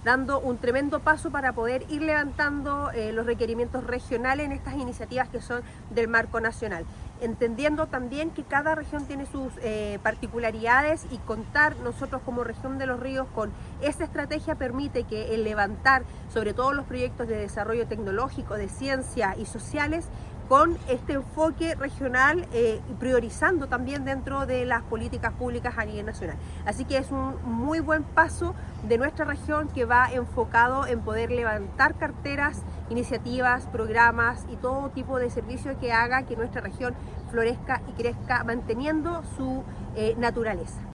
dando un tremendo paso para poder ir levantando los requerimientos regionales en estas iniciativas que son del marco nacional, entendiendo también que cada región tiene sus particularidades, y contar nosotros como región de Los Ríos con esta estrategia permite que el levantar sobre todo los proyectos de desarrollo tecnológico, de ciencia y sociales, con este enfoque regional, priorizando también dentro de las políticas públicas a nivel nacional. Así que es un muy buen paso de nuestra región que va enfocado en poder levantar carteras, iniciativas, programas y todo tipo de servicio que haga que nuestra región florezca y crezca manteniendo su naturaleza.